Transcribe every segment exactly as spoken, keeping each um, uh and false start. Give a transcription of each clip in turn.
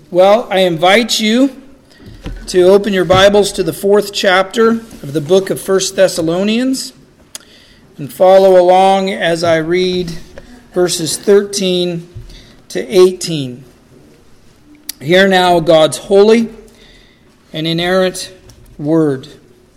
Well, I invite you to open your Bibles to the fourth chapter of the book of First Thessalonians and follow along as I read verses thirteen to eighteen. Hear now God's holy and inerrant word.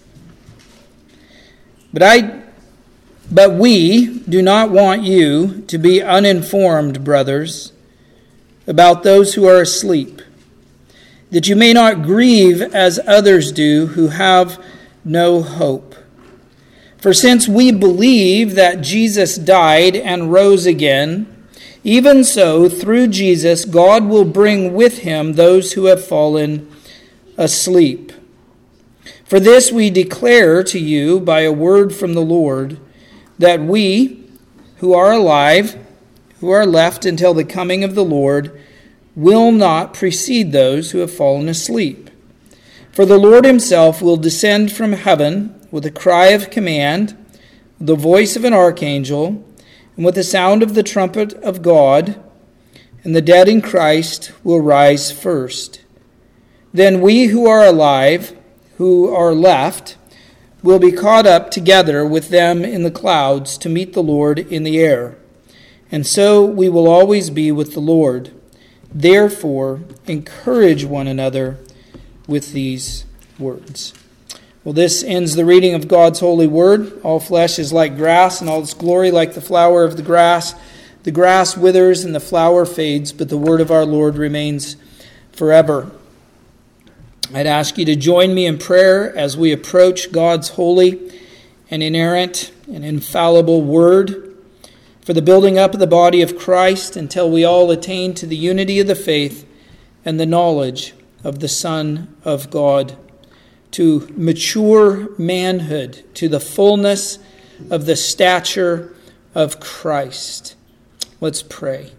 But I, but we do not want you to be uninformed, brothers, about those who are asleep, that you may not grieve as others do who have no hope. For since we believe that Jesus died and rose again, even so, through Jesus, God will bring with him those who have fallen asleep. For this we declare to you by a word from the Lord, that we who are alive, who are left until the coming of the Lord, will not precede those who have fallen asleep. For the Lord himself will descend from heaven with a cry of command, the voice of an archangel, and with the sound of the trumpet of God, and the dead in Christ will rise first. Then we who are alive, who are left, will be caught up together with them in the clouds to meet the Lord in the air. And so we will always be with the Lord. Therefore, encourage one another with these words. Well, this ends the reading of God's holy word. All flesh is like grass, and all its glory like the flower of the grass. The grass withers and the flower fades, but the word of our Lord remains forever. I'd ask you to join me in prayer as we approach God's holy and inerrant and infallible word for the building up of the body of Christ until we all attain to the unity of the faith and the knowledge of the Son of God, to mature manhood, to the fullness of the stature of Christ. Let's pray.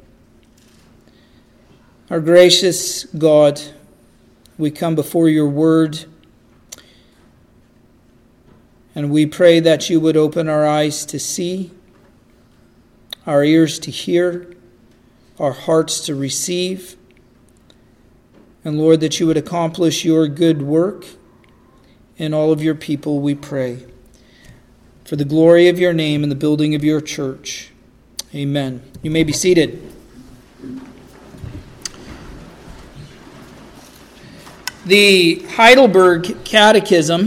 Our gracious God, we come before your word, and we pray that you would open our eyes to see, our ears to hear, our hearts to receive, and Lord, that you would accomplish your good work in all of your people, we pray. For the glory of your name and the building of your church. Amen. You may be seated. The Heidelberg Catechism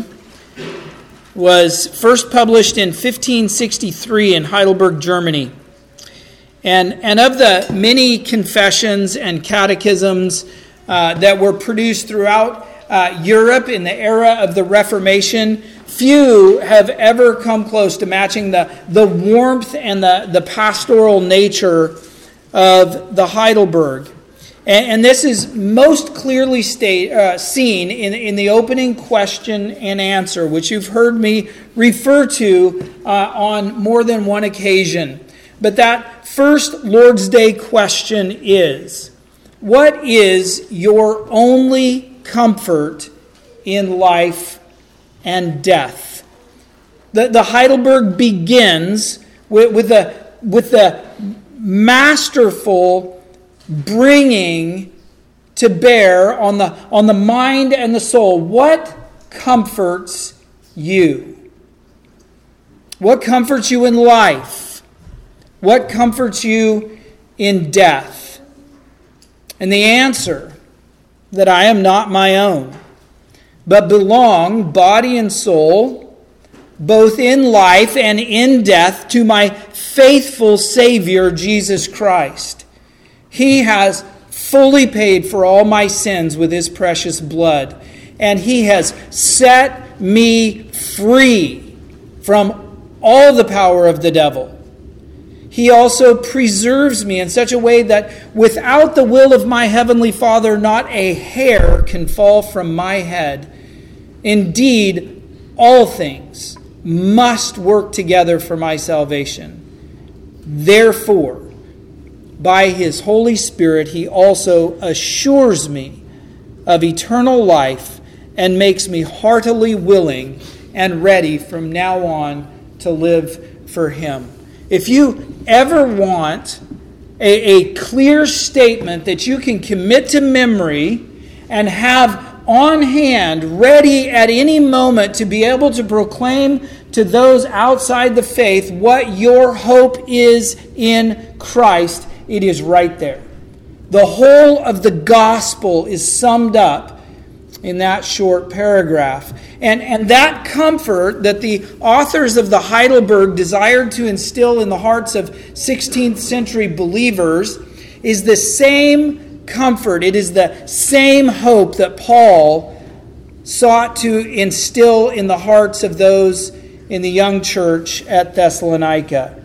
was first published in fifteen sixty-three in Heidelberg, Germany. And, and of the many confessions and catechisms uh, that were produced throughout uh, Europe in the era of the Reformation, few have ever come close to matching the, the warmth and the, the pastoral nature of the Heidelberg. And, and this is most clearly state, uh, seen in, in the opening question and answer, which you've heard me refer to uh, on more than one occasion. But that first Lord's Day question is, what is your only comfort in life and death? The, the Heidelberg begins with, with, the, with the masterful bringing to bear on the, on the mind and the soul. What comforts you? What comforts you in life? What comforts you in death? And the answer, that I am not my own, but belong, body and soul, both in life and in death, to my faithful Savior, Jesus Christ. He has fully paid for all my sins with his precious blood, and he has set me free from all the power of the devil. He also preserves me in such a way that without the will of my heavenly Father, not a hair can fall from my head. Indeed, all things must work together for my salvation. Therefore, by his Holy Spirit, he also assures me of eternal life and makes me heartily willing and ready from now on to live for him. If you ever want a, a clear statement that you can commit to memory and have on hand, ready at any moment to be able to proclaim to those outside the faith what your hope is in Christ, it is right there. The whole of the gospel is summed up in that short paragraph. And, and that comfort that the authors of the Heidelberg desired to instill in the hearts of sixteenth century believers is the same comfort. It is the same hope that Paul sought to instill in the hearts of those in the young church at Thessalonica.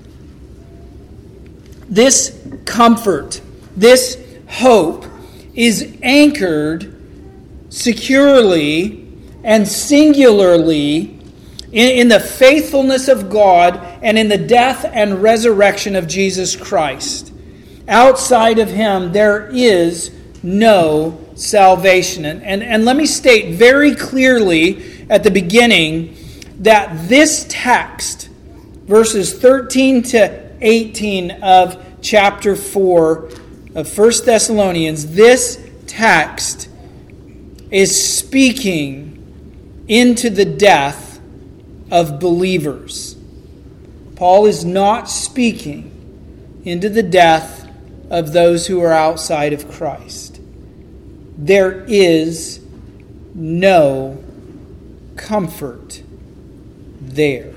This comfort, this hope is anchored securely and singularly in, in the faithfulness of God and in the death and resurrection of Jesus Christ. Outside of Him, there is no salvation. And, and, and let me state very clearly at the beginning that this text, verses thirteen to eighteen of chapter four of First Thessalonians, this text is speaking into the death of believers. Paul is not speaking into the death of those who are outside of Christ. There is no comfort there.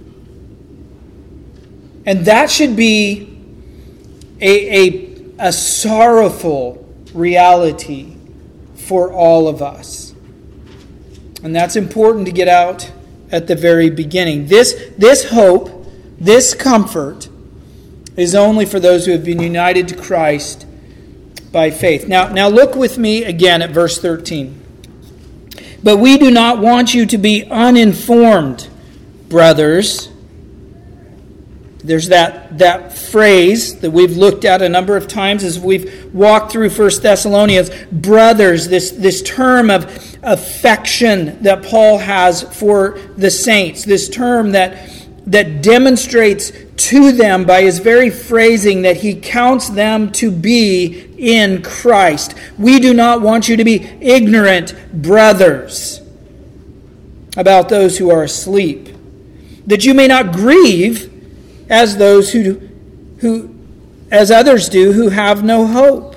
And that should be a, a, a sorrowful reality for all of us. And that's important to get out at the very beginning. This, this hope, this comfort, is only for those who have been united to Christ by faith. Now, now look with me again at verse thirteen. But we do not want you to be uninformed, brothers. There's that, that phrase that we've looked at a number of times as we've walked through First Thessalonians. Brothers, this, this term of affection that Paul has for the saints. This term that, that demonstrates to them by his very phrasing that he counts them to be in Christ. We do not want you to be ignorant, brothers, about those who are asleep, that you may not grieve as those who, who as others do, who have no hope.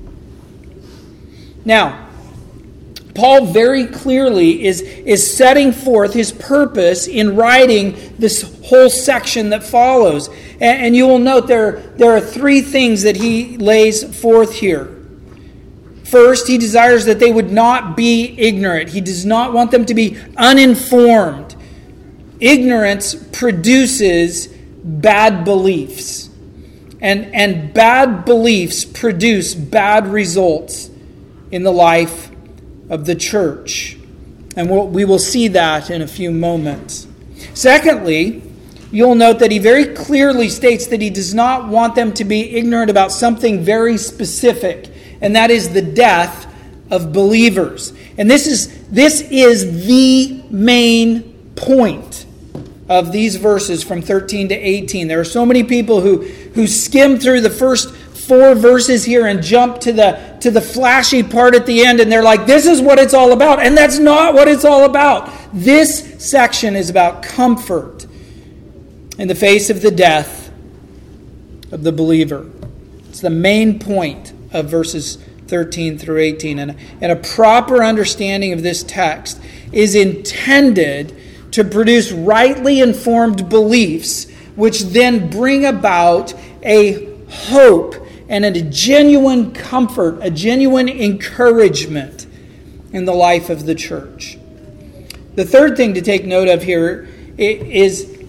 Now, Paul very clearly is, is setting forth his purpose in writing this whole section that follows. And, and you will note there, there are three things that he lays forth here. First, he desires that they would not be ignorant. He does not want them to be uninformed. Ignorance produces bad beliefs. And, and bad beliefs produce bad results in the life of the church. And we'll, we will see that in a few moments. Secondly, you'll note that he very clearly states that he does not want them to be ignorant about something very specific, and that is the death of believers. And this is, this is the main point of these verses from thirteen to eighteen. There are so many people who, who skim through the first four verses here and jump to the to the flashy part at the end, and they're like, this is what it's all about. And that's not what it's all about. This section is about comfort in the face of the death of the believer. It's the main point of verses thirteen through eighteen. And, and a proper understanding of this text is intended to produce rightly informed beliefs, which then bring about a hope and a genuine comfort, a genuine encouragement in the life of the church. The third thing to take note of here is,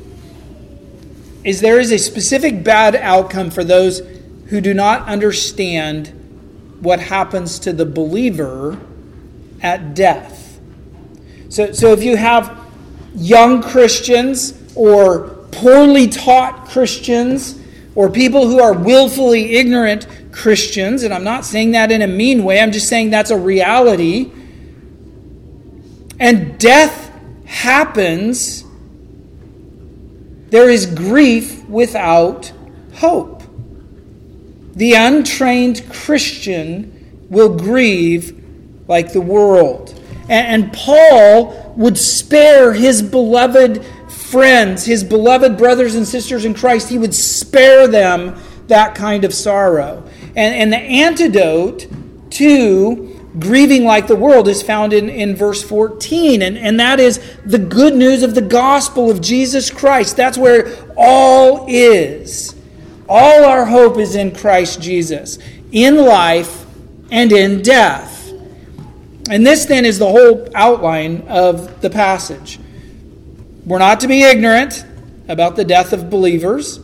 is there is a specific bad outcome for those who do not understand what happens to the believer at death. So, so if you have young Christians or poorly taught Christians or people who are willfully ignorant Christians, and I'm not saying that in a mean way, I'm just saying that's a reality, and death happens, there is grief without hope. The untrained Christian will grieve like the world. And, and Paul would spare his beloved friends, his beloved brothers and sisters in Christ, he would spare them that kind of sorrow. And, and the antidote to grieving like the world is found in, in verse fourteen, and, and that is the good news of the gospel of Jesus Christ. That's where all is. All our hope is in Christ Jesus, in life and in death. And this then is the whole outline of the passage. We're not to be ignorant about the death of believers,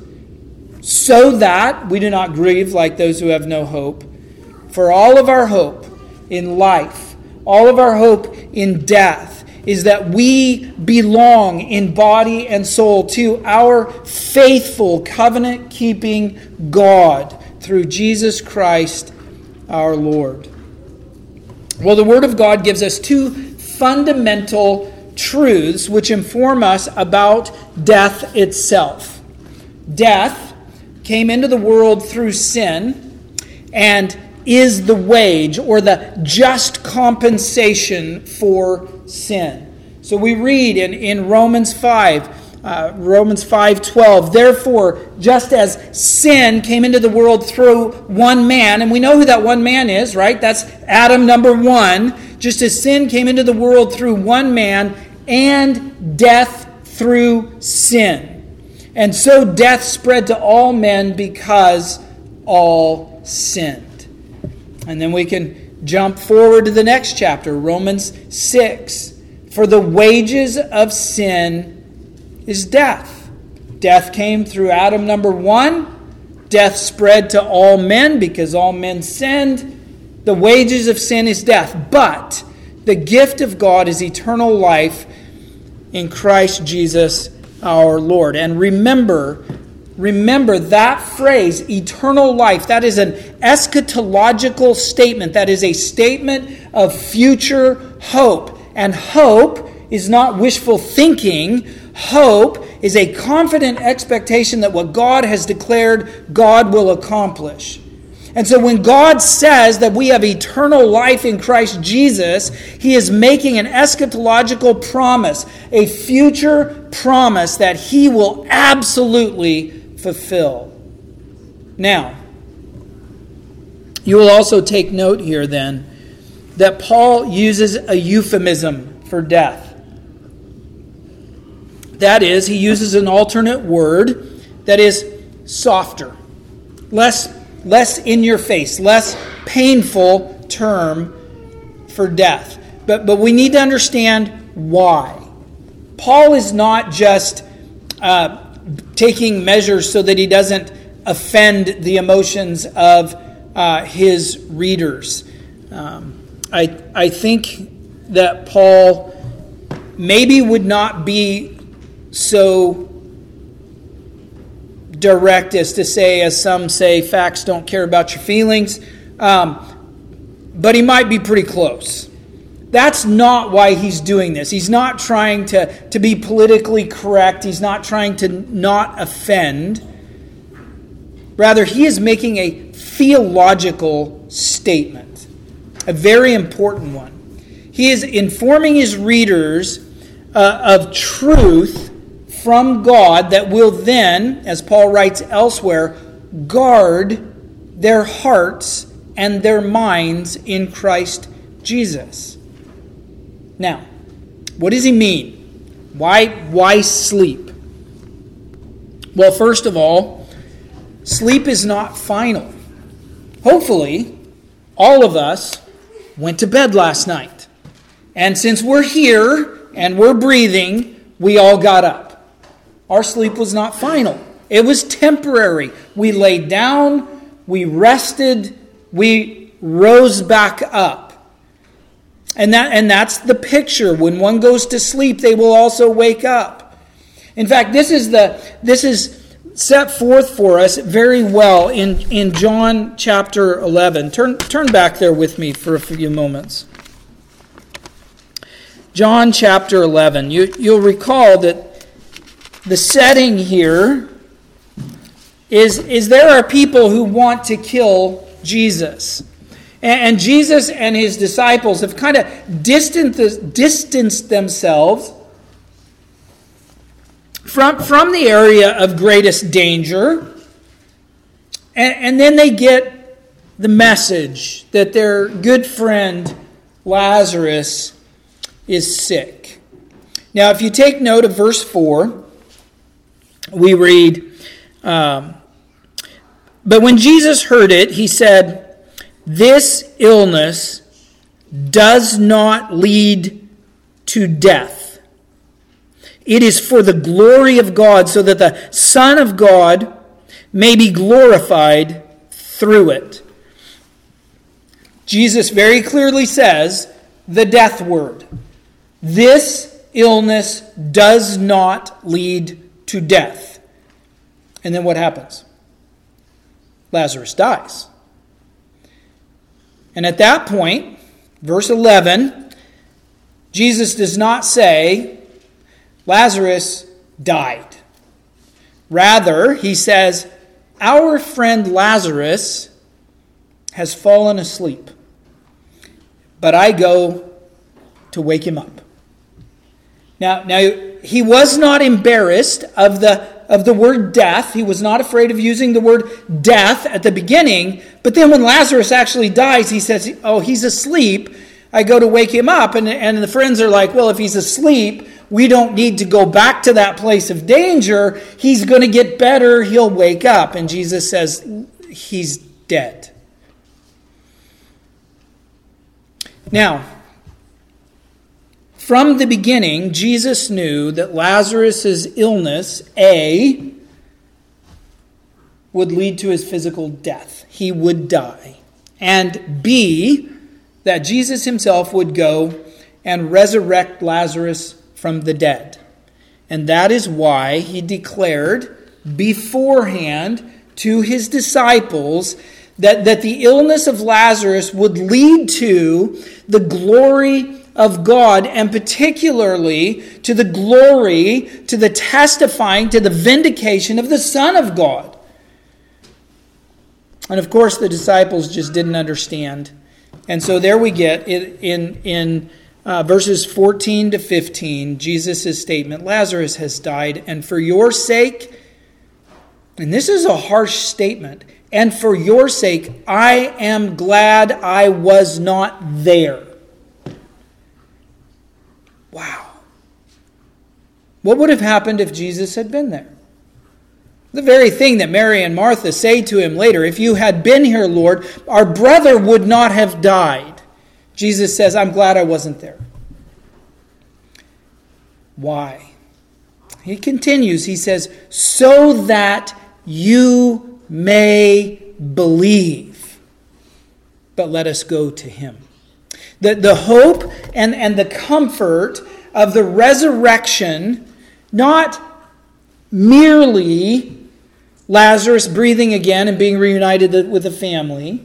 so that we do not grieve like those who have no hope. For all of our hope in life, all of our hope in death, is that we belong in body and soul to our faithful, covenant-keeping God through Jesus Christ our Lord. Well, the Word of God gives us two fundamental truths which inform us about death itself. Death came into the world through sin and is the wage or the just compensation for sin. So we read in, in Romans five, uh, Romans five twelve, therefore, just as sin came into the world through one man, and we know who that one man is, right? That's Adam number one. Just as sin came into the world through one man, and death through sin. And so death spread to all men because all sinned. And then we can jump forward to the next chapter, Romans six. For the wages of sin is death. Death came through Adam number one. Death spread to all men because all men sinned. The wages of sin is death. But the gift of God is eternal life in Christ Jesus our Lord. And remember, remember that phrase, eternal life, that is an eschatological statement. That is a statement of future hope. And hope is not wishful thinking. Hope is a confident expectation that what God has declared, God will accomplish. And so when God says that we have eternal life in Christ Jesus, He is making an eschatological promise, a future promise that He will absolutely fulfill. Now, you will also take note here then that Paul uses a euphemism for death. That is, he uses an alternate word that is softer, less, less in your face, less painful term for death. But, but we need to understand why. Paul is not just uh, taking measures so that he doesn't offend the emotions of uh, his readers. Um, I I think that Paul maybe would not be so direct as to say, as some say, facts don't care about your feelings. Um, but he might be pretty close. That's not why he's doing this. He's not trying to, to be politically correct. He's not trying to not offend. Rather, he is making a theological statement. A very important one. He is informing his readers uh, of truth from God that will then, as Paul writes elsewhere, guard their hearts and their minds in Christ Jesus. Now, what does he mean? Why, why sleep? Well, first of all, sleep is not final. Hopefully, all of us went to bed last night. And since we're here and we're breathing, we all got up. Our sleep was not final. It was temporary. We laid down, we rested, we rose back up. And that and that's the picture. When one goes to sleep, they will also wake up. In fact, this is the this is set forth for us very well in, in John chapter eleven. Turn, turn back there with me for a few moments. John chapter eleven. You, you'll recall that the setting here is, is there are people who want to kill Jesus. And, and Jesus and his disciples have kind of distanced, distanced themselves from, from the area of greatest danger. And, and then they get the message that their good friend Lazarus is sick. Now, if you take note of verse four, we read, um, but when Jesus heard it, he said, "This illness does not lead to death. It is for the glory of God, so that the Son of God may be glorified through it." Jesus very clearly says the death word. This illness does not lead to death. And then what happens? Lazarus dies. And at that point, verse eleven, Jesus does not say Lazarus died. Rather, he says, our friend Lazarus has fallen asleep, but I go to wake him up. Now, now he was not embarrassed of the, of the word death. He was not afraid of using the word death at the beginning. But then when Lazarus actually dies, he says, oh, he's asleep. I go to wake him up. And, and the friends are like, well, if he's asleep, we don't need to go back to that place of danger. He's going to get better. He'll wake up. And Jesus says, he's dead. Now, from the beginning, Jesus knew that Lazarus' illness, A, would lead to his physical death. He would die. And B, that Jesus himself would go and resurrect Lazarus from the dead. And that is why he declared beforehand to his disciples that, that the illness of Lazarus would lead to the glory of God, and particularly to the glory, to the testifying, to the vindication of the Son of God. And of course, the disciples just didn't understand. And so there we get in, in, in uh, verses fourteen to fifteen, Jesus' statement, Lazarus has died, and for your sake, and this is a harsh statement, and for your sake, I am glad I was not there. Wow. What would have happened if Jesus had been there? The very thing that Mary and Martha say to him later, if you had been here, Lord, our brother would not have died. Jesus says, I'm glad I wasn't there. Why? He continues, he says, so that you may believe. But let us go to him. The, the hope and, and the comfort of the resurrection, not merely Lazarus breathing again and being reunited with the family.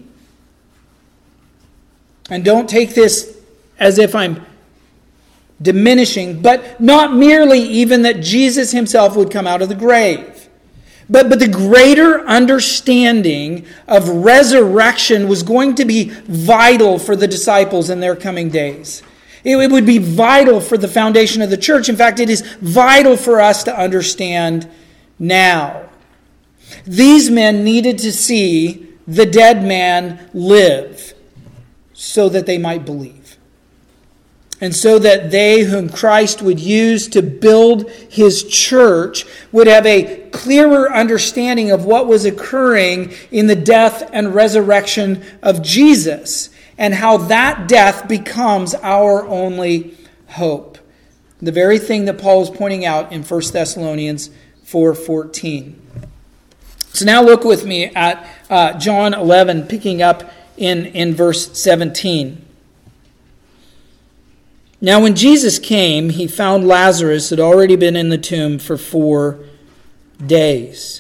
And don't take this as if I'm diminishing, but not merely even that Jesus himself would come out of the grave. But, but the greater understanding of resurrection was going to be vital for the disciples in their coming days. It, it would be vital for the foundation of the church. In fact, it is vital for us to understand now. These men needed to see the dead man live so that they might believe. And so that they whom Christ would use to build his church would have a clearer understanding of what was occurring in the death and resurrection of Jesus, and how that death becomes our only hope. The very thing that Paul is pointing out in First Thessalonians four fourteen. So now look with me at uh, John eleven, picking up in, in verse seventeen. Now when Jesus came, he found Lazarus had already been in the tomb for four days.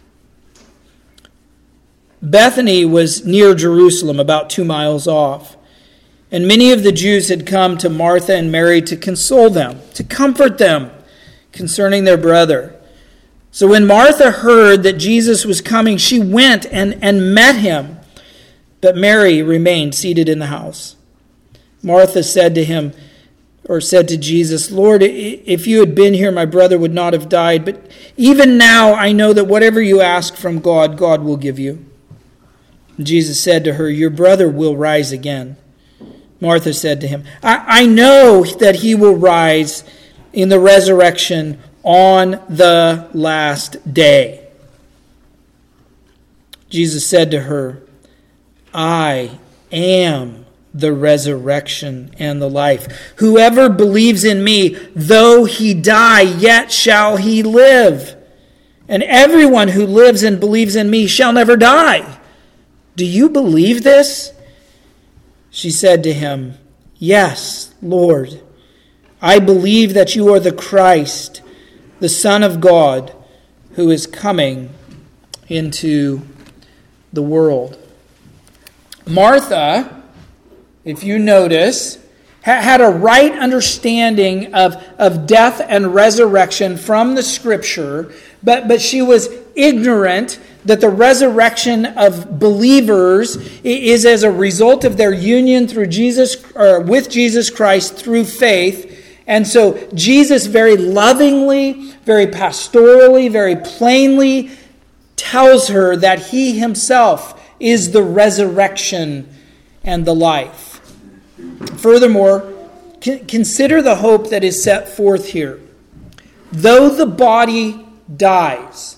Bethany was near Jerusalem, about two miles off. And many of the Jews had come to Martha and Mary to console them, to comfort them concerning their brother. So when Martha heard that Jesus was coming, she went and, and met him. But Mary remained seated in the house. Martha said to him, or said to Jesus, Lord, if you had been here, my brother would not have died. But even now I know that whatever you ask from God, God will give you. And Jesus said to her, your brother will rise again. Martha said to him, I, I know that he will rise in the resurrection on the last day. Jesus said to her, I am the resurrection and the life. Whoever believes in me, though he die, yet shall he live. And everyone who lives and believes in me shall never die. Do you believe this? She said to him, yes, Lord. I believe that you are the Christ, the Son of God, who is coming into the world. Martha, if you notice, had a right understanding of, of death and resurrection from the Scripture, but, but she was ignorant that the resurrection of believers is as a result of their union through Jesus, or with Jesus Christ through faith. And so Jesus very lovingly, very pastorally, very plainly tells her that he himself is the resurrection and the life. Furthermore, consider the hope that is set forth here. Though the body dies,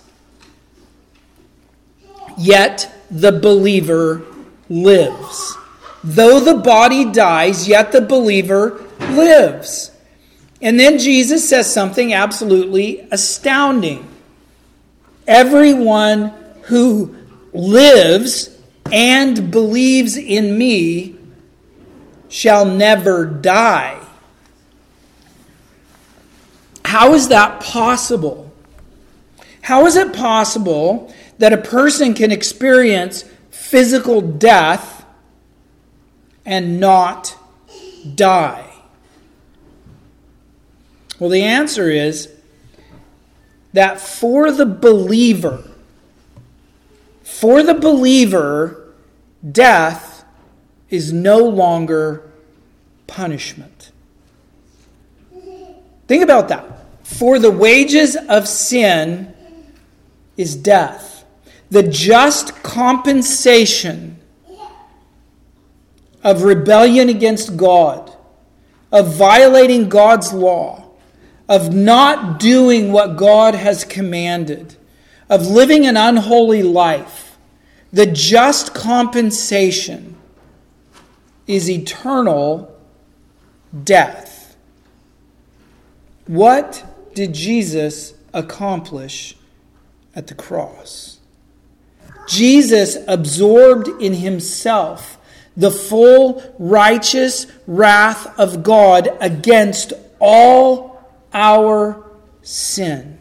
yet the believer lives. Though the body dies, yet the believer lives. And then Jesus says something absolutely astounding. Everyone who lives and believes in me shall never die. How is that possible? How is it possible that a person can experience physical death and not die? Well, the answer is that for the believer, for the believer, death is no longer punishment. Think about that. For the wages of sin is death. The just compensation of rebellion against God, of violating God's law, of not doing what God has commanded, of living an unholy life, the just compensation is eternal death. What did Jesus accomplish at the cross? Jesus absorbed in himself the full righteous wrath of God against all our sin.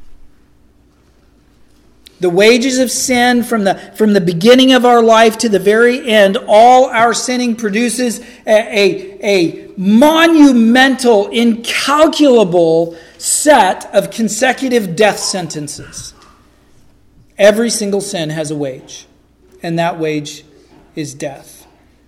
The wages of sin from the, from the beginning of our life to the very end, all our sinning produces a, a, a monumental, incalculable set of consecutive death sentences. Every single sin has a wage, and that wage is death.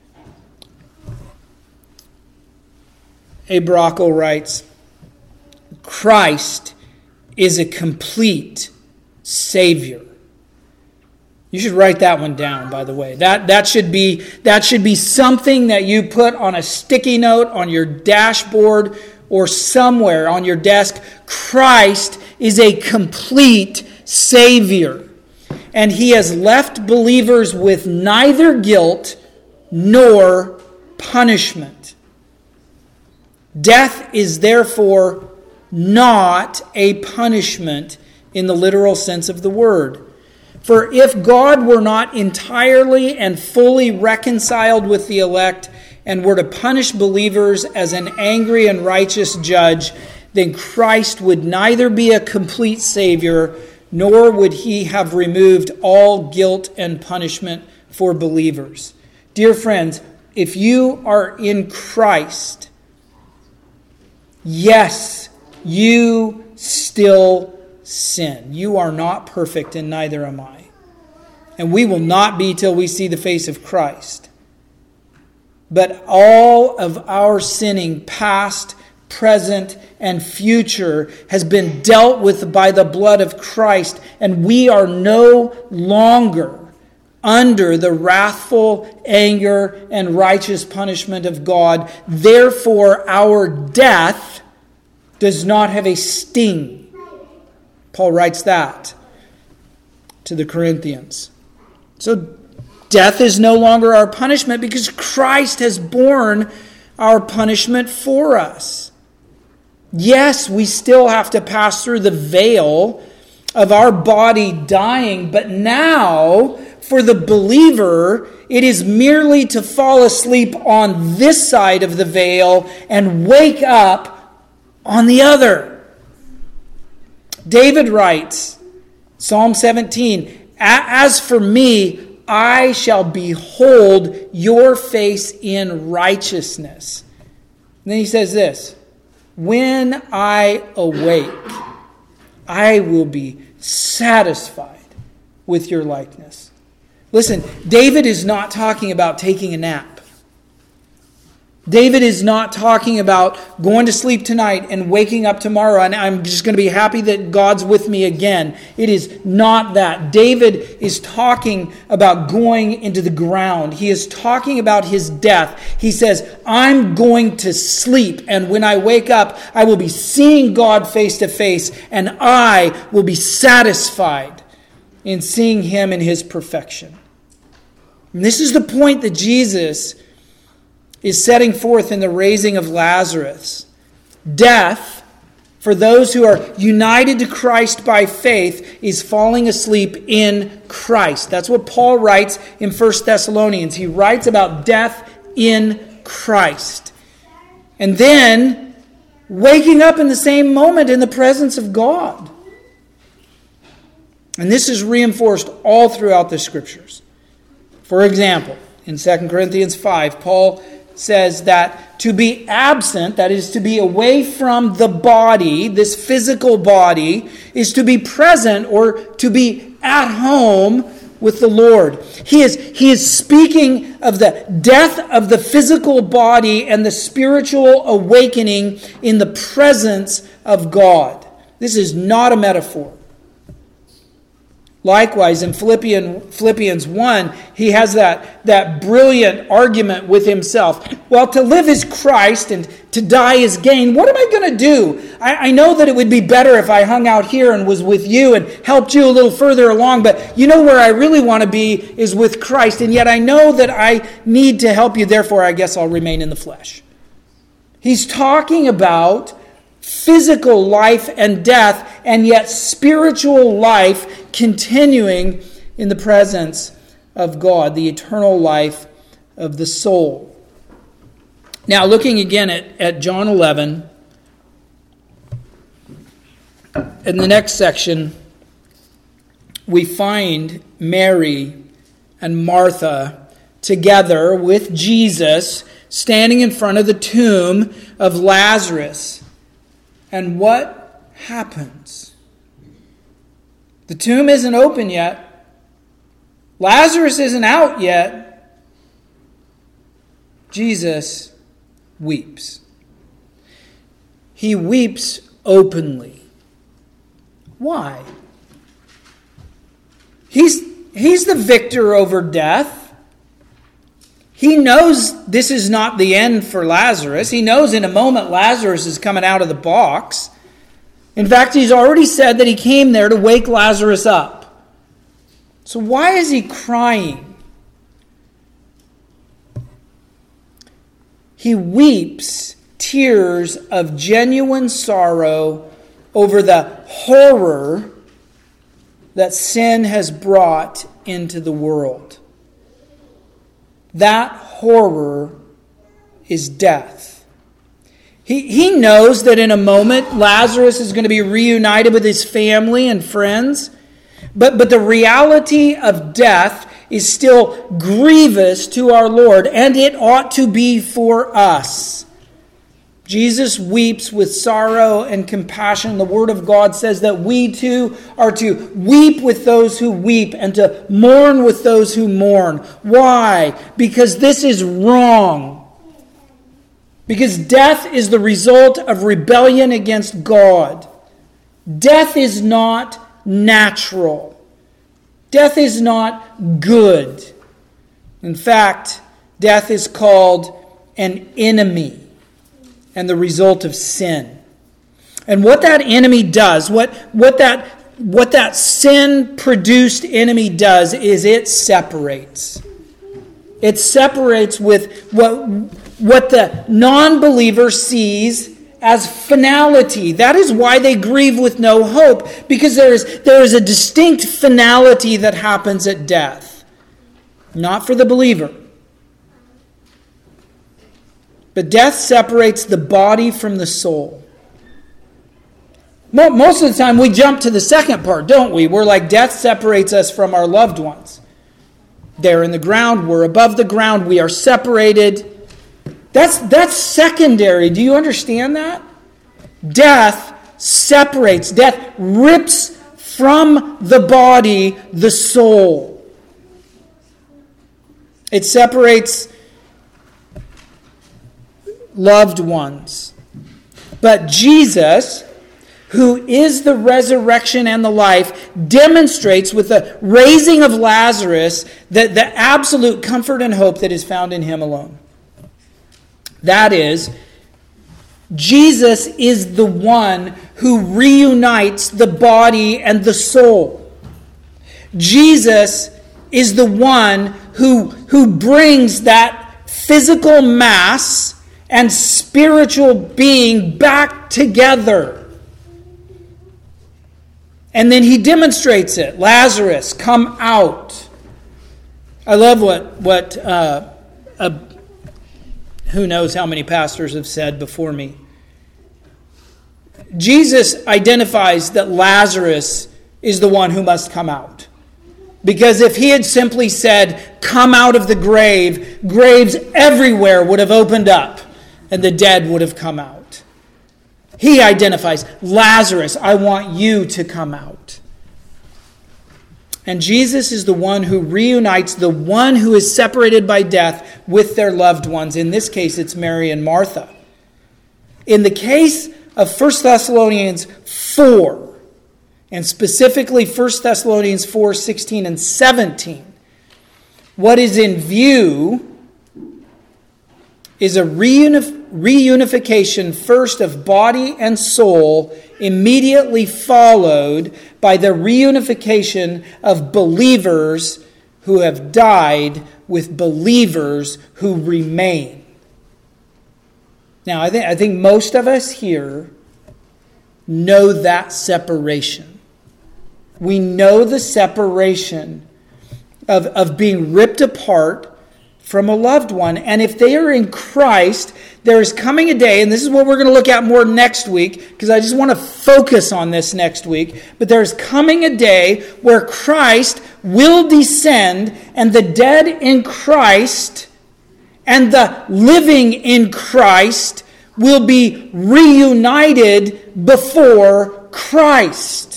A. Brocco writes, Christ is a complete Savior. You should write that one down, by the way. That, that, should be, that should be something that you put on a sticky note on your dashboard or somewhere on your desk. Christ is a complete Savior. And he has left believers with neither guilt nor punishment. Death is therefore not a punishment in the literal sense of the word. For if God were not entirely and fully reconciled with the elect and were to punish believers as an angry and righteous judge, then Christ would neither be a complete Savior, nor would he have removed all guilt and punishment for believers. Dear friends, if you are in Christ, yes, you still sin. You are not perfect, and neither am I. And we will not be till we see the face of Christ. But all of our sinning, past, present, and future, has been dealt with by the blood of Christ, and we are no longer under the wrathful anger and righteous punishment of God. Therefore, our death does not have a sting. Paul writes that to the Corinthians. So death is no longer our punishment because Christ has borne our punishment for us. Yes, we still have to pass through the veil of our body dying, but now, for the believer, it is merely to fall asleep on this side of the veil and wake up on the other. David writes, Psalm seventeen, "As for me, I shall behold your face in righteousness." And then he says this, "When I awake, I will be satisfied with your likeness." Listen, David is not talking about taking a nap. David is not talking about going to sleep tonight and waking up tomorrow and I'm just going to be happy that God's with me again. It is not that. David is talking about going into the ground. He is talking about his death. He says, I'm going to sleep, and when I wake up, I will be seeing God face to face, and I will be satisfied in seeing him in his perfection. And this is the point that Jesus is setting forth in the raising of Lazarus. Death, for those who are united to Christ by faith, is falling asleep in Christ. That's what Paul writes in First Thessalonians. He writes about death in Christ. And then waking up in the same moment in the presence of God. And this is reinforced all throughout the Scriptures. For example, in Second Corinthians five, Paul says that to be absent, that is to be away from the body, this physical body, is to be present or to be at home with the Lord. He is, he is speaking of the death of the physical body and the spiritual awakening in the presence of God. This is not a metaphor. Likewise, in Philippians, Philippians one, he has that, that brilliant argument with himself. Well, to live is Christ and to die is gain. What am I going to do? I, I know that it would be better if I hung out here and was with you and helped you a little further along, but you know where I really want to be is with Christ, and yet I know that I need to help you, therefore I guess I'll remain in the flesh. He's talking about physical life and death, and yet spiritual life continuing in the presence of God, the eternal life of the soul. Now, looking again at, at John eleven, in the next section, we find Mary and Martha together with Jesus standing in front of the tomb of Lazarus. And what happens? The tomb isn't open yet. Lazarus isn't out yet. Jesus weeps. He weeps openly. Why? He's, he's the victor over death. He knows this is not the end for Lazarus. He knows in a moment Lazarus is coming out of the box. In fact, he's already said that he came there to wake Lazarus up. So why is he crying? He weeps tears of genuine sorrow over the horror that sin has brought into the world. That horror is death. He, he knows that in a moment Lazarus is going to be reunited with his family and friends. But, but the reality of death is still grievous to our Lord, and it ought to be for us. Jesus weeps with sorrow and compassion. The Word of God says that we too are to weep with those who weep and to mourn with those who mourn. Why? Because this is wrong. Because death is the result of rebellion against God. Death is not natural. Death is not good. In fact, death is called an enemy and the result of sin. And what that enemy does, what, what that what that sin-produced enemy does is it separates. It separates with what, what the non-believer sees as finality. That is why they grieve with no hope, because there is, there is a distinct finality that happens at death. Not for the believer. But death separates the body from the soul. Most of the time we jump to the second part, don't we? We're like, death separates us from our loved ones. They're in the ground, we're above the ground, we are separated. That's, that's secondary. Do you understand that? Death separates, death rips from the body the soul. It separates loved ones. But Jesus, who is the resurrection and the life, demonstrates with the raising of Lazarus that the absolute comfort and hope that is found in him alone. That is, Jesus is the one who reunites the body and the soul. Jesus is the one who, who brings that physical mass and spiritual being back together. And then he demonstrates it. Lazarus, come out. I love what, what uh, a, who knows how many pastors have said before me. Jesus identifies that Lazarus is the one who must come out. Because if he had simply said, come out of the grave, graves everywhere would have opened up and the dead would have come out. He identifies, Lazarus, I want you to come out. And Jesus is the one who reunites the one who is separated by death with their loved ones. In this case, it's Mary and Martha. In the case of First Thessalonians four, and specifically First Thessalonians four, sixteen and seventeen, what is in view is a reunif- reunification first of body and soul, immediately followed by the reunification of believers who have died with believers who remain. Now, I think, I think most of us here know that separation. We know the separation of, of being ripped apart from a loved one. And if they are in Christ, there is coming a day, and this is what we're going to look at more next week, because I just want to focus on this next week, but there's coming a day where Christ will descend, and the dead in Christ and the living in Christ will be reunited before Christ.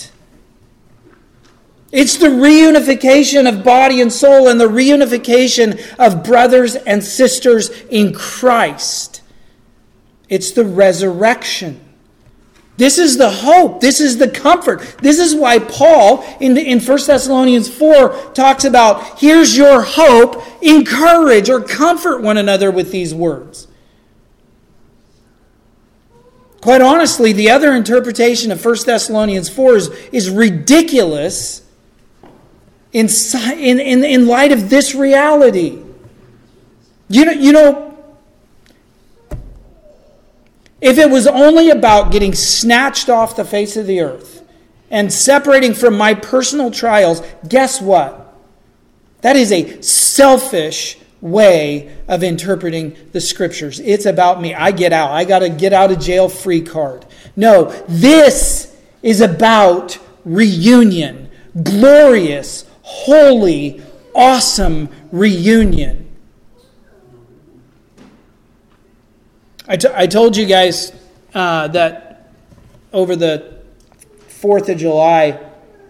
It's the reunification of body and soul and the reunification of brothers and sisters in Christ. It's the resurrection. This is the hope. This is the comfort. This is why Paul in, in First Thessalonians four talks about, here's your hope, encourage or comfort one another with these words. Quite honestly, the other interpretation of First Thessalonians four is, is ridiculous in, in, in, in light of this reality. You know, you know, if it was only about getting snatched off the face of the earth and separating from my personal trials, guess what? That is a selfish way of interpreting the Scriptures. It's about me. I get out. I got a get out of jail free card. No, this is about reunion. Glorious, holy, awesome reunion. I, t- I told you guys uh, that over the fourth of July,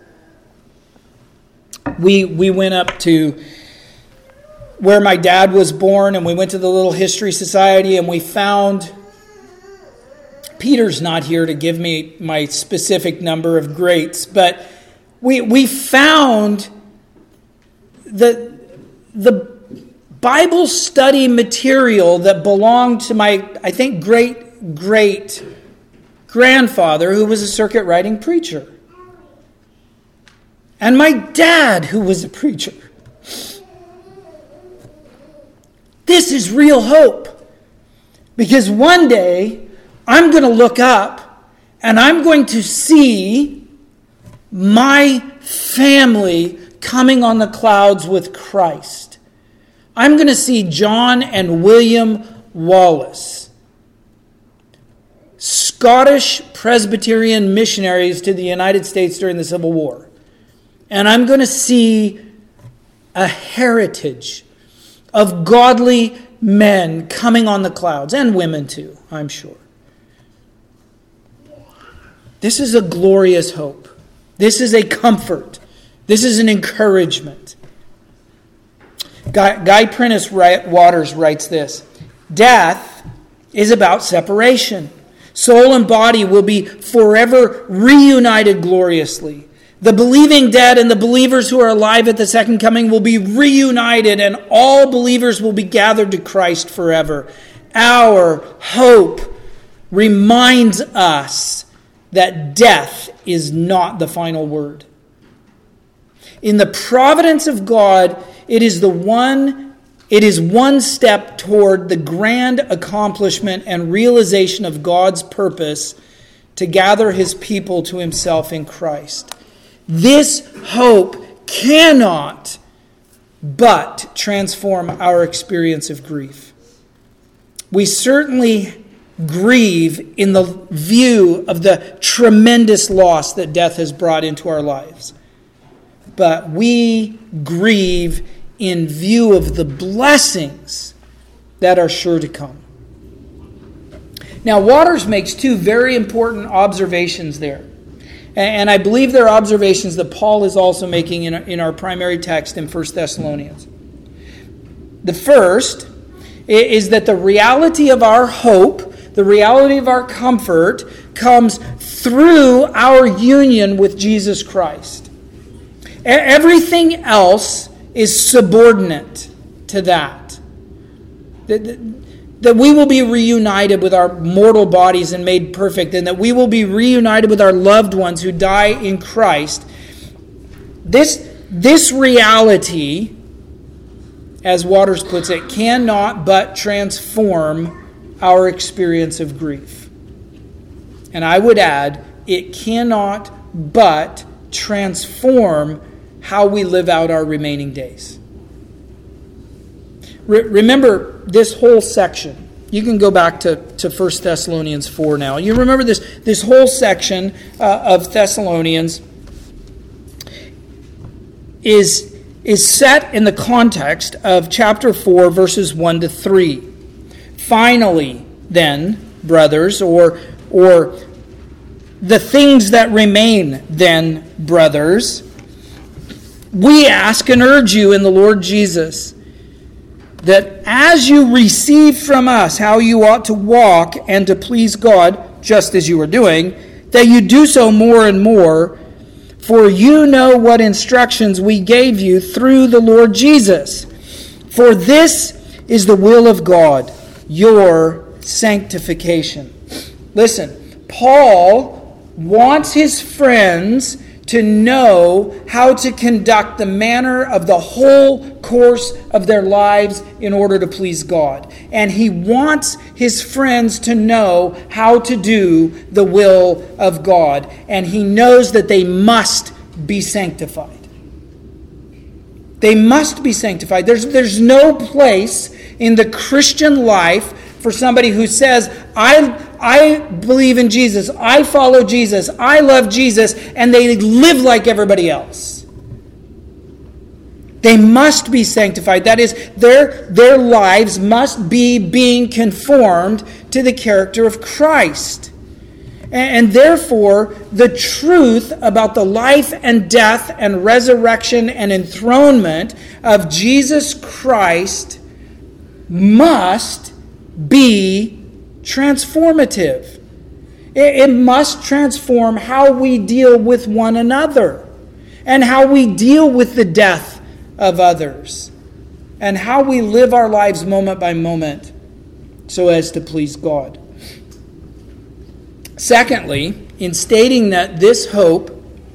we we went up to where my dad was born, and we went to the little history society, and we found, Peter's not here to give me my specific number of greats, but we we found the the Bible study material that belonged to my, I think, great great grandfather, who was a circuit riding preacher, and my dad, who was a preacher. This is real hope, because one day I'm going to look up and I'm going to see my family coming on the clouds with Christ. I'm going to see John and William Wallace, Scottish Presbyterian missionaries to the United States during the Civil War. And I'm going to see a heritage of godly men coming on the clouds, and women too, I'm sure. This is a glorious hope. This is a comfort. This is an encouragement. Guy, Guy Prentice Waters writes this: death is about separation. Soul and body will be forever reunited gloriously. The believing dead and the believers who are alive at the second coming will be reunited, and all believers will be gathered to Christ forever. Our hope reminds us that death is not the final word. In the providence of God, it is the one, it is one step toward the grand accomplishment and realization of God's purpose to gather his people to himself in Christ. This hope cannot but transform our experience of grief. We certainly grieve in the view of the tremendous loss that death has brought into our lives. But we grieve in view of the blessings that are sure to come. Now, Waters makes two very important observations there. And I believe they're observations that Paul is also making in our, in our primary text in First Thessalonians. The first is that the reality of our hope, the reality of our comfort, comes through our union with Jesus Christ. Everything else is subordinate to that. That we will be reunited with our mortal bodies and made perfect, and that we will be reunited with our loved ones who die in Christ. This, this reality, as Waters puts it, cannot but transform our experience of grief. And I would add, it cannot but transform how we live out our remaining days. Re- remember this whole section. You can go back to, to First Thessalonians four now. You remember this, this whole section uh, of Thessalonians is, is set in the context of chapter four, verses one to three. Finally, then, brothers, or, or the things that remain, then, brothers, we ask and urge you in the Lord Jesus, that as you receive from us how you ought to walk and to please God, just as you are doing, that you do so more and more, for you know what instructions we gave you through the Lord Jesus. For this is the will of God, your sanctification. Listen, Paul wants his friends to know how to conduct the manner of the whole course of their lives in order to please God. And he wants his friends to know how to do the will of God. And he knows that they must be sanctified. They must be sanctified. There's, there's no place in the Christian life for somebody who says, I I believe in Jesus, I follow Jesus, I love Jesus, and they live like everybody else. They must be sanctified. That is, their, their lives must be being conformed to the character of Christ. And, and therefore, the truth about the life and death and resurrection and enthronement of Jesus Christ must be transformative. It, it must transform how we deal with one another and how we deal with the death of others, and how we live our lives moment by moment so as to please God. Secondly, in stating that this hope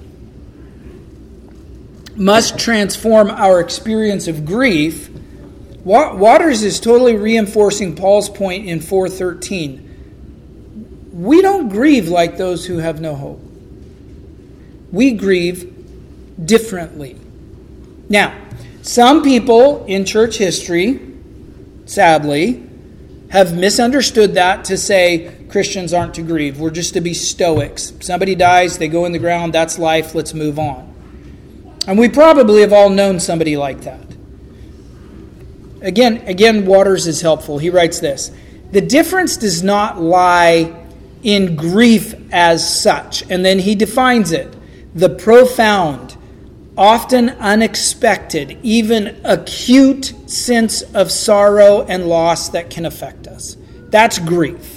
must transform our experience of grief, Waters is totally reinforcing Paul's point in four thirteen. We don't grieve like those who have no hope. We grieve differently. Now, some people in church history, sadly, have misunderstood that to say Christians aren't to grieve. We're just to be stoics. Somebody dies, they go in the ground, that's life, let's move on. And we probably have all known somebody like that. Again, again, Waters is helpful. He writes this: the difference does not lie in grief as such. And then he defines it: the profound, often unexpected, even acute sense of sorrow and loss that can affect us. That's grief.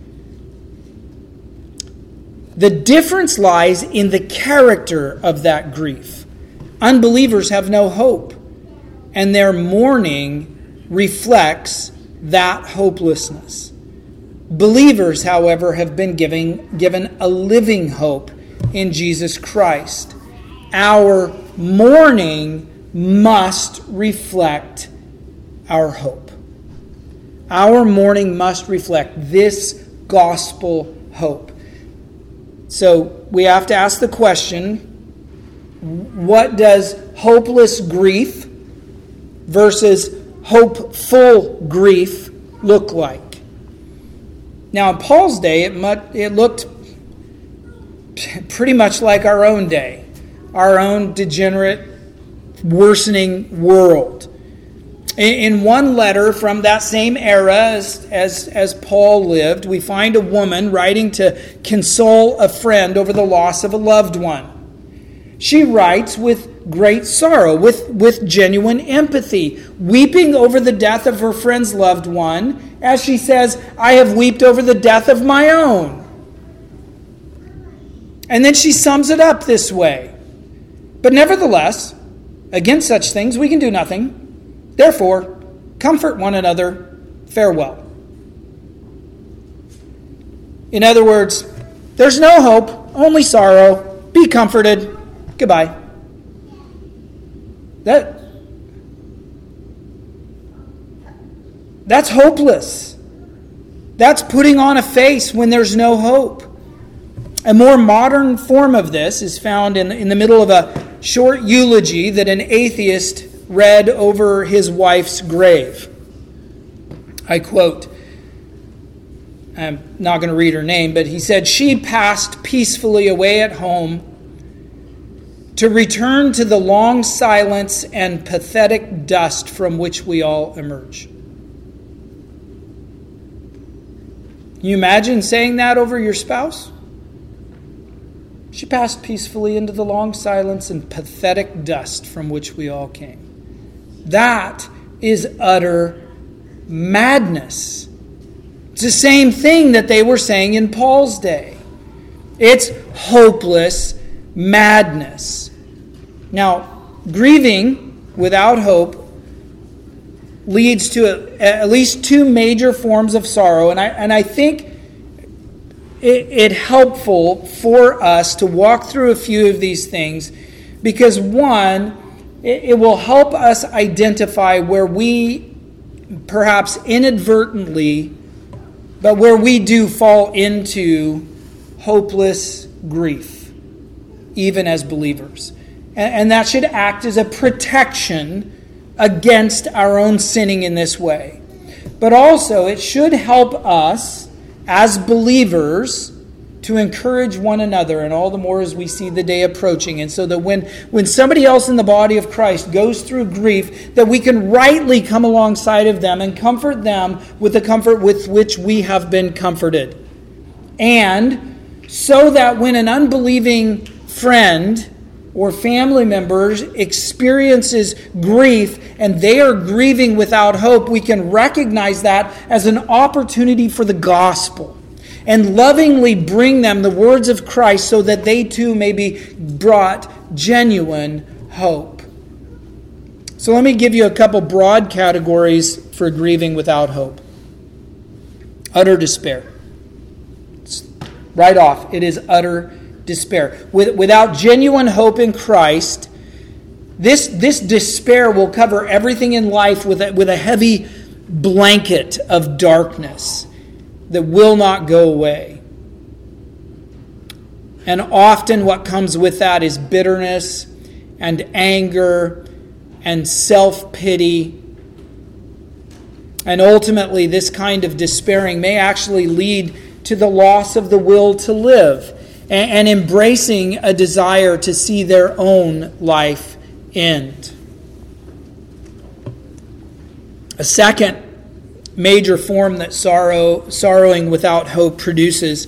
The difference lies in the character of that grief. Unbelievers have no hope, and their mourning reflects that hopelessness. Believers, however, have been given, given a living hope in Jesus Christ. Our mourning must reflect our hope. Our mourning must reflect this gospel hope. So we have to ask the question, what does hopeless grief versus hopeful grief look like? Now, in Paul's day, it, mu- it looked pretty much like our own day. Our own degenerate, worsening world. In one letter from that same era as, as, as Paul lived, we find a woman writing to console a friend over the loss of a loved one. She writes with great sorrow, with, with genuine empathy, weeping over the death of her friend's loved one, as she says, "I have wept over the death of my own." And then she sums it up this way: "But nevertheless, against such things we can do nothing. Therefore, comfort one another. Farewell." In other words, there's no hope, only sorrow. Be comforted. Goodbye. That, that's hopeless. That's putting on a face when there's no hope. A more modern form of this is found in, in the middle of a short eulogy that an atheist read over his wife's grave. I quote, I'm not going to read her name, but he said, "She passed peacefully away at home to return to the long silence and pathetic dust from which we all emerge." Can you imagine saying that over your spouse? She passed peacefully into the long silence and pathetic dust from which we all came. That is utter madness. It's the same thing that they were saying in Paul's day. It's hopeless madness. Now, grieving without hope leads to a, at least two major forms of sorrow, and I and I think it's it helpful for us to walk through a few of these things, because one, it, it will help us identify where we perhaps inadvertently, but where we do fall into hopeless grief, even as believers. And, and that should act as a protection against our own sinning in this way. But also, it should help us as believers to encourage one another, and all the more as we see the day approaching. And so that when, when somebody else in the body of Christ goes through grief, that we can rightly come alongside of them and comfort them with the comfort with which we have been comforted. And so that when an unbelieving friend or family members experiences grief and they are grieving without hope, we can recognize that as an opportunity for the gospel and lovingly bring them the words of Christ so that they too may be brought genuine hope. So let me give you a couple broad categories for grieving without hope. Utter despair. It's right off, it is utter despair. With, without genuine hope in Christ, this, this despair will cover everything in life with a, with a heavy blanket of darkness that will not go away. And often what comes with that is bitterness and anger and self-pity. And ultimately, this kind of despairing may actually lead to the loss of the will to live and embracing a desire to see their own life end. A second major form that sorrow, sorrowing without hope produces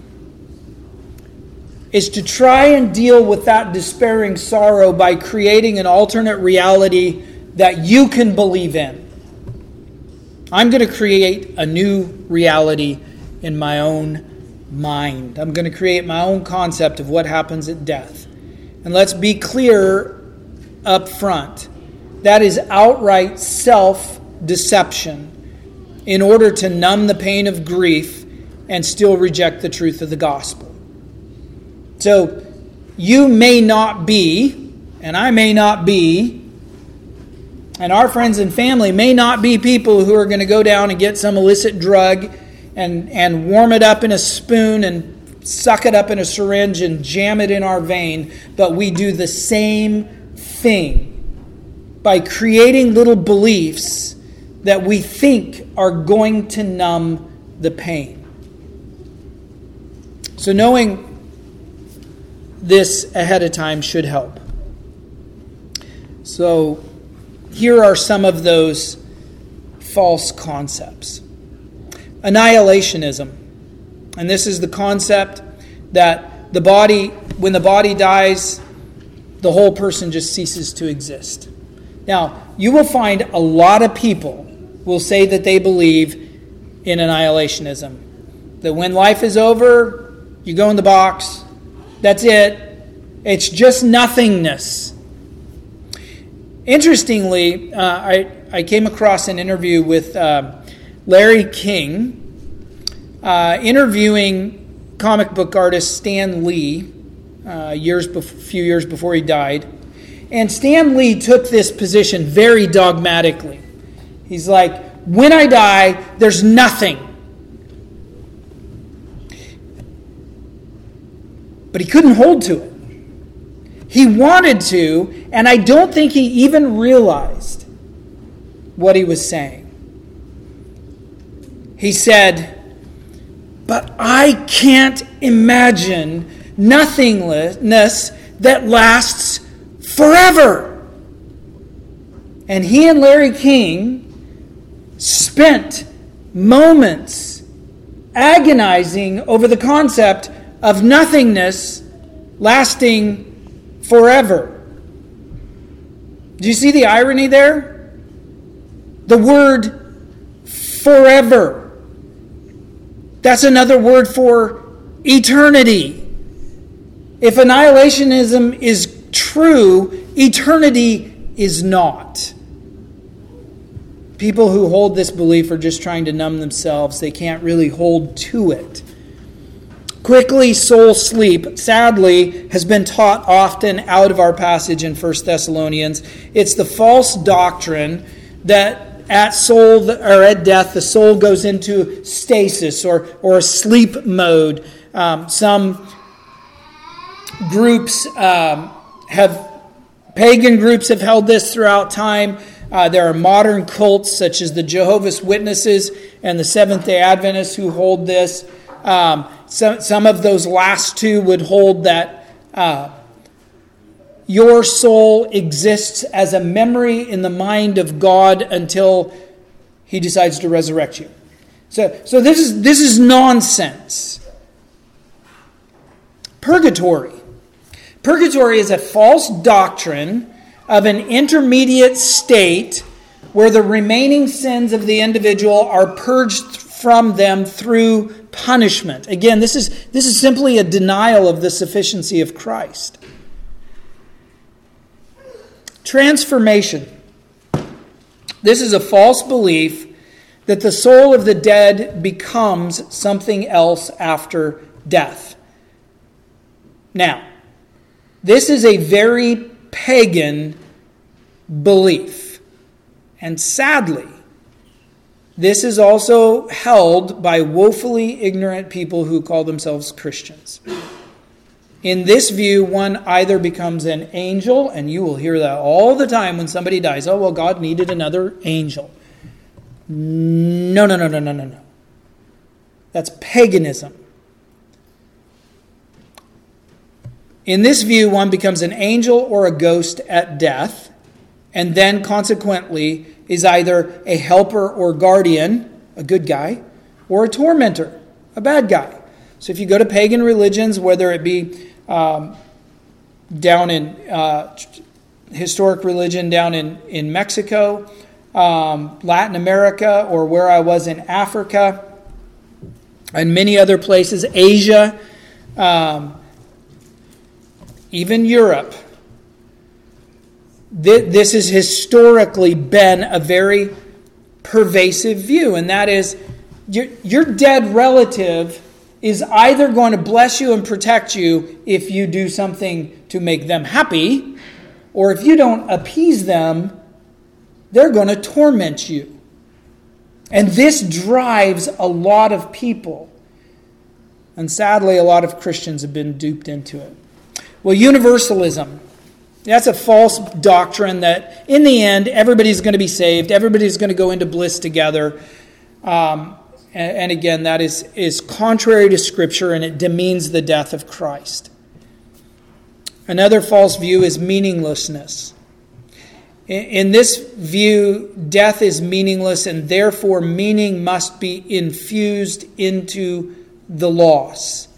is to try and deal with that despairing sorrow by creating an alternate reality that you can believe in. I'm going to create a new reality in my own mind. I'm going to create my own concept of what happens at death. And let's be clear up front. That is outright self-deception in order to numb the pain of grief and still reject the truth of the gospel. So you may not be, and I may not be, and our friends and family may not be people who are going to go down and get some illicit drug and, and warm it up in a spoon and suck it up in a syringe and jam it in our vein, but we do the same thing by creating little beliefs that we think are going to numb the pain. So knowing this ahead of time should help. So here are some of those false concepts. Annihilationism. And this is the concept that the body, when the body dies, the whole person just ceases to exist. Now, you will find a lot of people will say that they believe in annihilationism. That when life is over, you go in the box. That's it. It's just nothingness. Interestingly, uh, I, I came across an interview with uh, Larry King, uh, interviewing comic book artist Stan Lee a uh, years bef- few years before he died. And Stan Lee took this position very dogmatically. He's like, when I die, there's nothing. But he couldn't hold to it. He wanted to, and I don't think he even realized what he was saying. He said, but I can't imagine nothingness that lasts forever. And he and Larry King spent moments agonizing over the concept of nothingness lasting forever. Do you see the irony there? The word forever. That's another word for eternity. If annihilationism is true, eternity is not. People who hold this belief are just trying to numb themselves. They can't really hold to it. Quickly soul sleep, sadly, has been taught often out of our passage in First Thessalonians. It's the false doctrine that at soul or at death, the soul goes into stasis or, or a sleep mode. Um, some groups um, have, pagan groups have held this throughout time. Uh, there are modern cults such as the Jehovah's Witnesses and the Seventh-day Adventists who hold this. Um, some, some of those last two would hold that uh, your soul exists as a memory in the mind of God until he decides to resurrect you. So, so this is this is nonsense. Purgatory. Purgatory is a false doctrine of an intermediate state where the remaining sins of the individual are purged from them through punishment. Again, this is this is simply a denial of the sufficiency of Christ. Transformation. This is a false belief that the soul of the dead becomes something else after death. Now, this is a very pagan belief. And sadly, this is also held by woefully ignorant people who call themselves Christians. In this view, one either becomes an angel, and you will hear that all the time when somebody dies. Oh, well, God needed another angel. No, no, no, no, no, no, no. That's paganism. In this view, one becomes an angel or a ghost at death, and then consequently is either a helper or guardian, a good guy, or a tormentor, a bad guy. So if you go to pagan religions, whether it be um, down in uh, historic religion down in, in Mexico, um, Latin America, or where I was in Africa, and many other places, Asia, um, even Europe, th- this has historically been a very pervasive view, and that is your, your dead relative is either going to bless you and protect you if you do something to make them happy, or if you don't appease them, they're going to torment you. And this drives a lot of people. And sadly, a lot of Christians have been duped into it. Well, universalism. That's a false doctrine that in the end, everybody's going to be saved. Everybody's going to go into bliss together. Um, and, and again, that is, is contrary to Scripture, and it demeans the death of Christ. Another false view is meaninglessness. In, in this view, death is meaningless, and therefore meaning must be infused into the loss.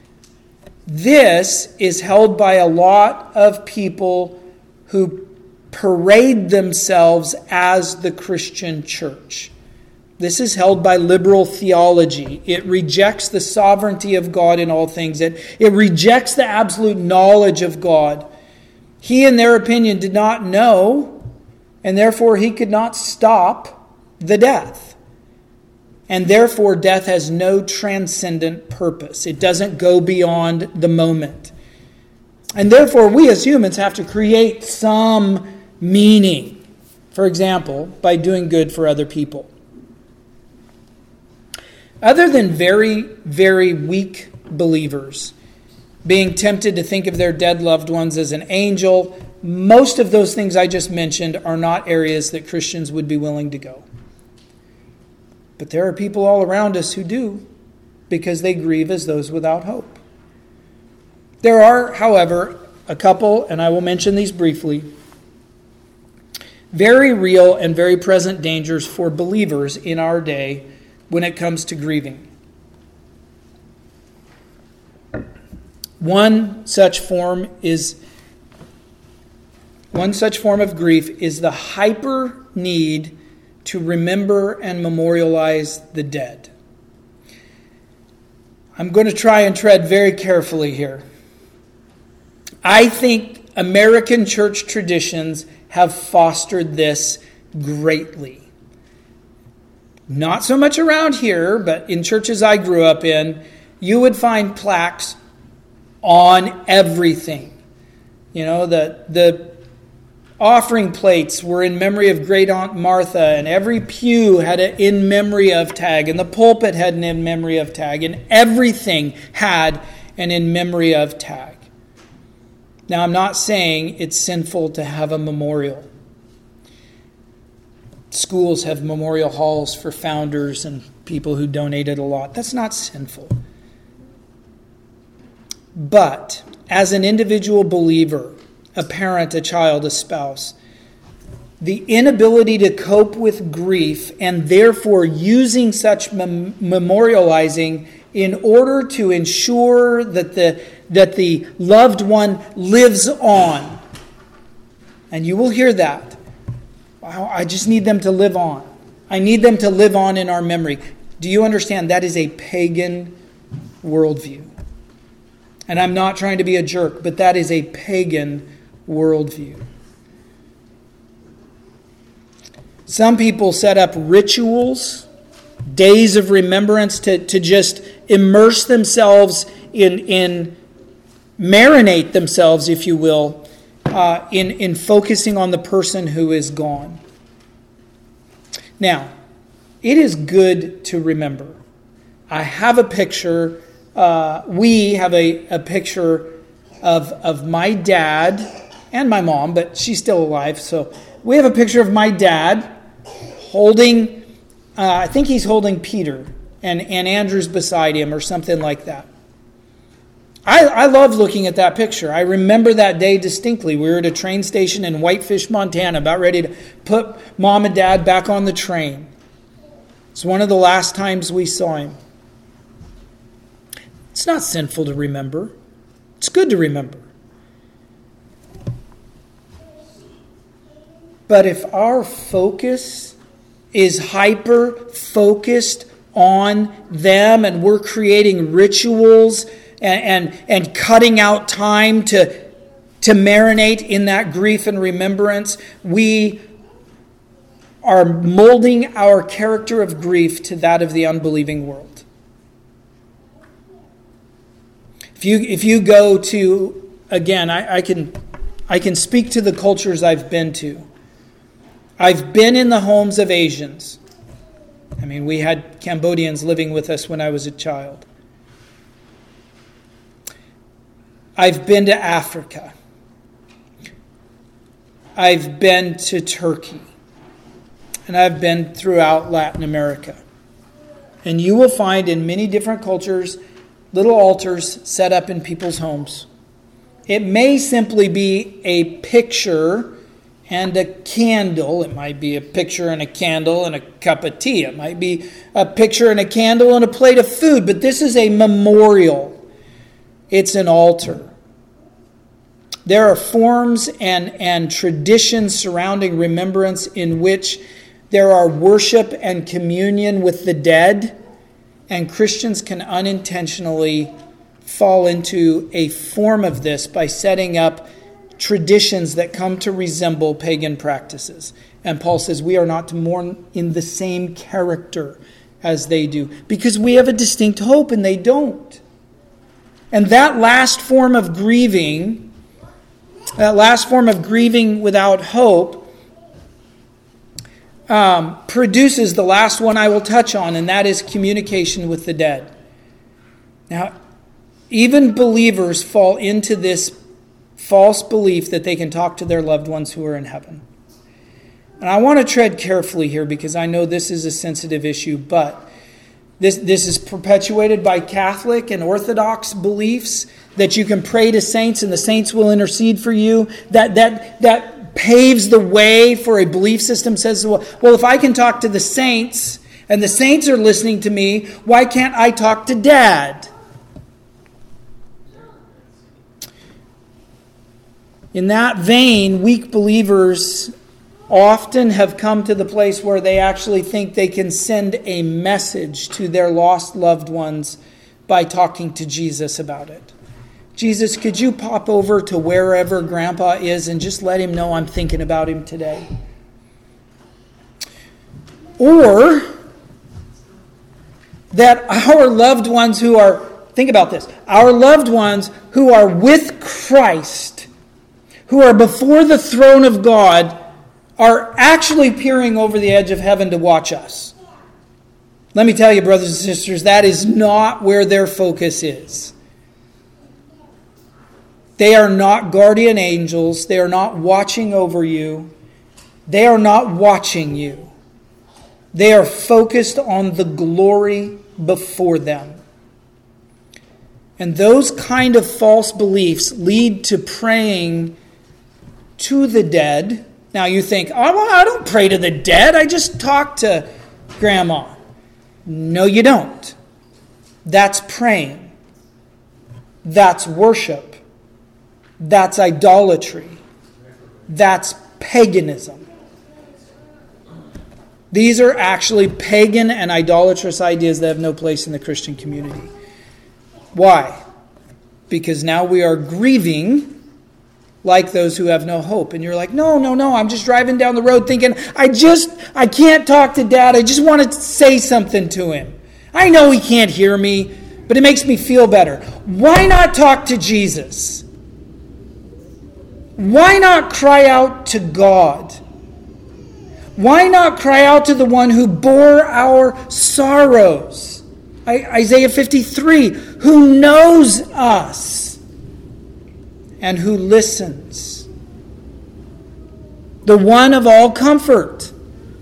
This is held by a lot of people who parade themselves as the Christian church. This is held by liberal theology. It rejects the sovereignty of God in all things. It, it rejects the absolute knowledge of God. He, in their opinion, did not know, and therefore he could not stop the death. And therefore, death has no transcendent purpose. It doesn't go beyond the moment. And therefore, we as humans have to create some meaning. For example, by doing good for other people. Other than very, very weak believers being tempted to think of their dead loved ones as an angel, most of those things I just mentioned are not areas that Christians would be willing to go. But there are people all around us who do, because they grieve as those without hope. There are, however, a couple, and I will mention these briefly, very real and very present dangers for believers in our day when it comes to grieving. One such form is one such form of grief is the hyper need to remember and memorialize the dead. I'm going to try and tread very carefully here. I think American church traditions have fostered this greatly. Not so much around here, but in churches I grew up in, you would find plaques on everything. You know, the the offering plates were in memory of Great Aunt Martha, and every pew had an in memory of tag, and the pulpit had an in memory of tag, and everything had an in memory of tag. Now, I'm not saying it's sinful to have a memorial. Schools have memorial halls for founders and people who donated a lot. That's not sinful. But as an individual believer, a parent, a child, a spouse, the inability to cope with grief and therefore using such mem- memorializing in order to ensure that the, that the loved one lives on. And you will hear that. Wow, I just need them to live on. I need them to live on in our memory. Do you understand? That is a pagan worldview. And I'm not trying to be a jerk, but that is a pagan worldview. Some people set up rituals, days of remembrance to, to just immerse themselves in, in marinate themselves, if you will, uh, in, in focusing on the person who is gone. Now, it is good to remember. I have a picture, uh, we have a, a picture of, of my dad and my mom, but she's still alive, so we have a picture of my dad holding, uh, I think he's holding Peter, and, and Andrew's beside him or something like that. I, I love looking at that picture. I remember that day distinctly. We were at a train station in Whitefish, Montana, about ready to put mom and dad back on the train. It's one of the last times we saw him. It's not sinful to remember. It's good to remember. But if our focus is hyper-focused on them and we're creating rituals and, and, and cutting out time to, to marinate in that grief and remembrance, we are molding our character of grief to that of the unbelieving world. If you if you go to, again, I, I can I can speak to the cultures I've been to. I've been in the homes of Asians. I mean, we had Cambodians living with us when I was a child. I've been to Africa. I've been to Turkey. And I've been throughout Latin America. And you will find in many different cultures little altars set up in people's homes. It may simply be a picture and a candle. It might be a picture and a candle and a cup of tea. It might be a picture and a candle and a plate of food. But this is a memorial. It's an altar. There are forms and, and traditions surrounding remembrance in which there are worship and communion with the dead, and Christians can unintentionally fall into a form of this by setting up traditions that come to resemble pagan practices. And Paul says we are not to mourn in the same character as they do, because we have a distinct hope and they don't. And that last form of grieving, that last form of grieving without hope, Um, produces the last one I will touch on, and that is communication with the dead. Now, even believers fall into this false belief that they can talk to their loved ones who are in heaven. And I want to tread carefully here because I know this is a sensitive issue, but this, this is perpetuated by Catholic and Orthodox beliefs that you can pray to saints and the saints will intercede for you. That that that paves the way for a belief system. Says, well, well, if I can talk to the saints and the saints are listening to me, why can't I talk to Dad? In that vein, weak believers often have come to the place where they actually think they can send a message to their lost loved ones by talking to Jesus about it. Jesus, could you pop over to wherever Grandpa is and just let him know I'm thinking about him today? Or that our loved ones who are, think about this, our loved ones who are with Christ, who are before the throne of God, are actually peering over the edge of heaven to watch us. Let me tell you, brothers and sisters, that is not where their focus is. They are not guardian angels. They are not watching over you. They are not watching you. They are focused on the glory before them. And those kind of false beliefs lead to praying to the dead. Now you think, oh, well, I don't pray to the dead. I just talk to grandma. No, you don't. That's praying. That's worship. That's idolatry. That's paganism. These are actually pagan and idolatrous ideas that have no place in the Christian community. Why? Because now we are grieving like those who have no hope. And you're like, no, no, no, I'm just driving down the road thinking, I just, I can't talk to Dad. I just want to say something to him. I know he can't hear me, but it makes me feel better. Why not talk to Jesus? Why not cry out to God? Why not cry out to the one who bore our sorrows? Isaiah fifty-three, who knows us and who listens. The one of all comfort.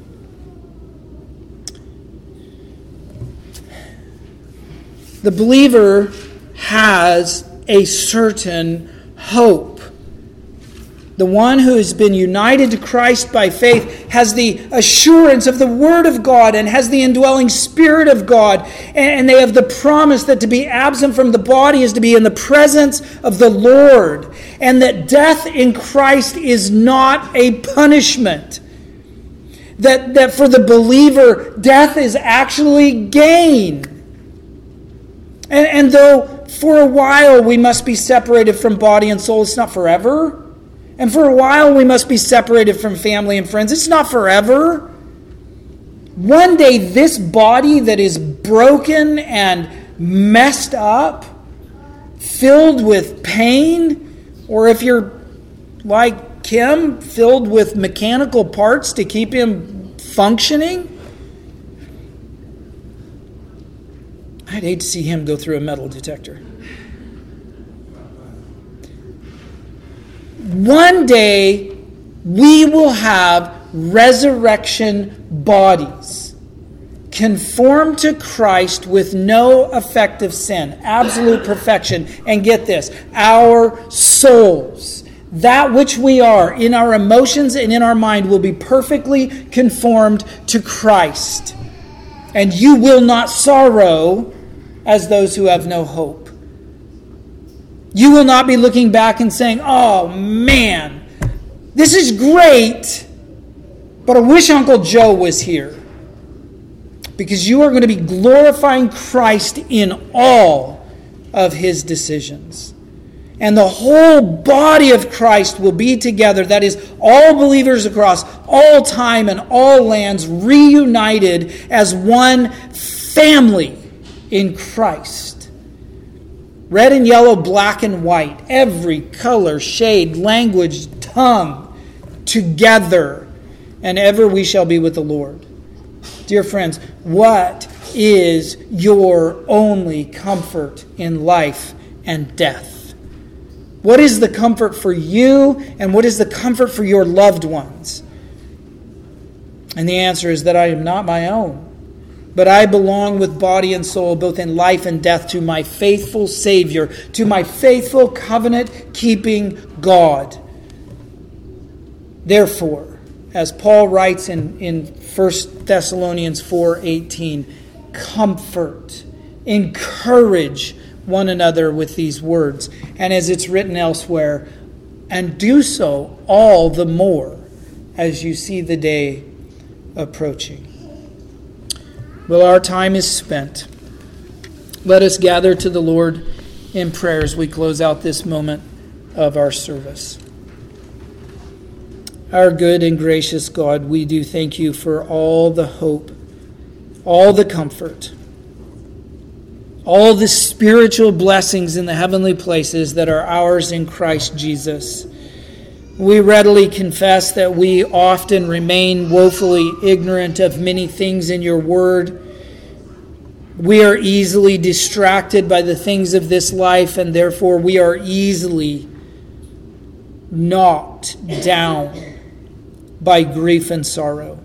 The believer has a certain hope. The one who has been united to Christ by faith has the assurance of the Word of God and has the indwelling Spirit of God. And they have the promise that to be absent from the body is to be in the presence of the Lord. And that death in Christ is not a punishment. That, that for the believer, death is actually gain. And, and though for a while we must be separated from body and soul, it's not forever. And for a while we must be separated from family and friends. It's not forever. One day this body that is broken and messed up, filled with pain, or if you're like Kim, filled with mechanical parts to keep him functioning, I'd hate to see him go through a metal detector. One day, we will have resurrection bodies, conformed to Christ with no effective sin, absolute perfection. And get this, our souls, that which we are in our emotions and in our mind, will be perfectly conformed to Christ. And you will not sorrow as those who have no hope. You will not be looking back and saying, oh man, this is great, but I wish Uncle Joe was here. Because you are going to be glorifying Christ in all of his decisions. And the whole body of Christ will be together. That is, all believers across all time and all lands reunited as one family in Christ. Red and yellow, black and white, every color, shade, language, tongue, together, and ever we shall be with the Lord. Dear friends, what is your only comfort in life and death? What is the comfort for you, and what is the comfort for your loved ones? And the answer is that I am not my own, but I belong with body and soul, both in life and death, to my faithful Savior, to my faithful covenant-keeping God. Therefore, as Paul writes in, in First Thessalonians four eighteen, comfort, encourage one another with these words. And as it's written elsewhere, and do so all the more as you see the day approaching. Well, our time is spent. Let us gather to the Lord in prayer as we close out this moment of our service. Our good and gracious God, we do thank you for all the hope, all the comfort, all the spiritual blessings in the heavenly places that are ours in Christ Jesus. We readily confess that we often remain woefully ignorant of many things in your word. We are easily distracted by the things of this life, and therefore we are easily knocked down by grief and sorrow.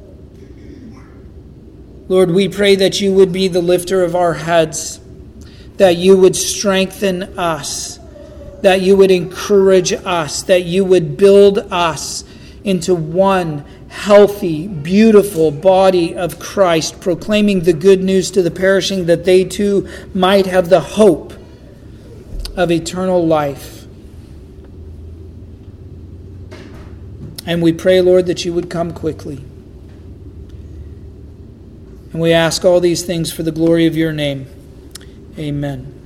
Lord, we pray that you would be the lifter of our heads, that you would strengthen us, that you would encourage us, that you would build us into one healthy, beautiful body of Christ, proclaiming the good news to the perishing, that they too might have the hope of eternal life. And we pray, Lord, that you would come quickly. And we ask all these things for the glory of your name. Amen.